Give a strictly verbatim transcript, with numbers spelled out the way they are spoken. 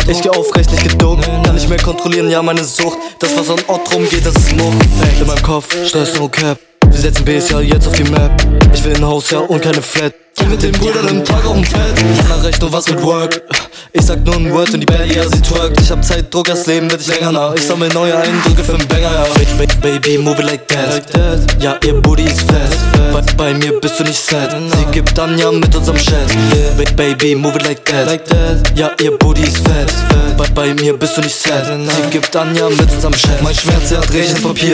Ich geh aufrecht, nicht geduckt. Kann nicht mehr kontrollieren, ja meine Sucht. Das was an Ort rumgeht, das ist Muck. In meinem Kopf, Stress no cap. Wir setzen B S ja jetzt auf die Map. Ich will ein Haus, ja, und keine Flat. Geh mit den Brüdern im Tag auf dem Feld. Keiner Rechnung, was mit Work. Ich sag nur ein Word und die Belly, ja, sie twerkt. Ich hab Zeitdruck, das Leben wird ich länger nach. Ich sammel neue Eindrücke für den Banger, ja. Baby, move it like that. Ja, ihr Booty ist fett. Bei, bei mir bist du nicht sad. Sie gibt dann ja mit unserem Chat. Baby, move it like that. Ja, ihr Booty ist fett. Bei, bei mir bist du nicht sad. Sie gibt dann ja mit unserem Chat. Mein Schmerz, ja, dreh ich ins Papier.